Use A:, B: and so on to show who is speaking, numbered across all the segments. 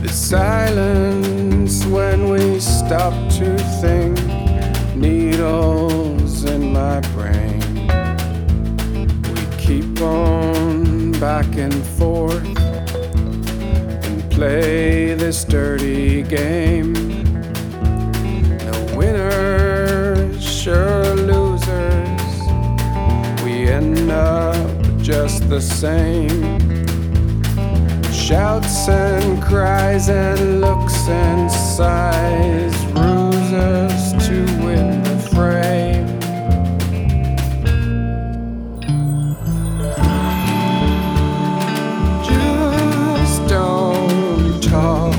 A: Silence when we stop to think, needles in my brain. We keep on back and forth and play this dirty game. No winners, sure losers, we end up just the same. Shouts and cries and looks and sighs ruse us to win the fray. Just don't talk.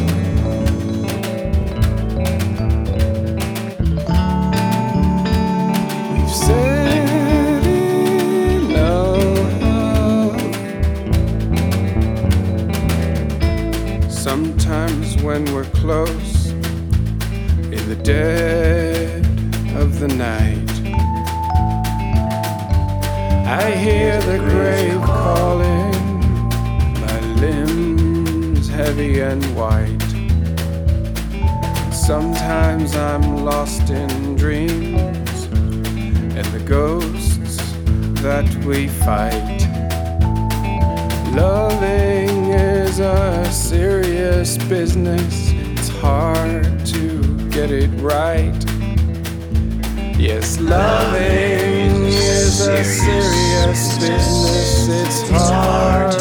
A: We've said enough. Sometimes when we're close, in the dead of the night, I hear the grave calling, my limbs heavy and white. Sometimes I'm lost in dreams and the ghosts that we fight. Loving is a serious business. It's hard to get it right. Yes, loving is a serious business. It's hard